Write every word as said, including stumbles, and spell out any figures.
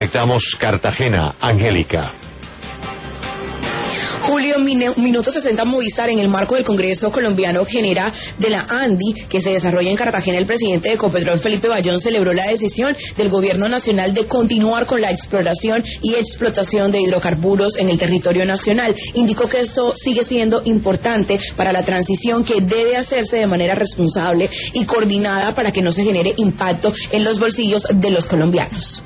Conectamos Cartagena, Angélica. Julio, Minuto sesenta Movistar, en el marco del Congreso Colombiano Genera de la ANDI, que se desarrolla en Cartagena, el presidente de Ecopetrol, Felipe Bayón, celebró la decisión del gobierno nacional de continuar con la exploración y explotación de hidrocarburos en el territorio nacional. Indicó que esto sigue siendo importante para la transición, que debe hacerse de manera responsable y coordinada para que no se genere impacto en los bolsillos de los colombianos.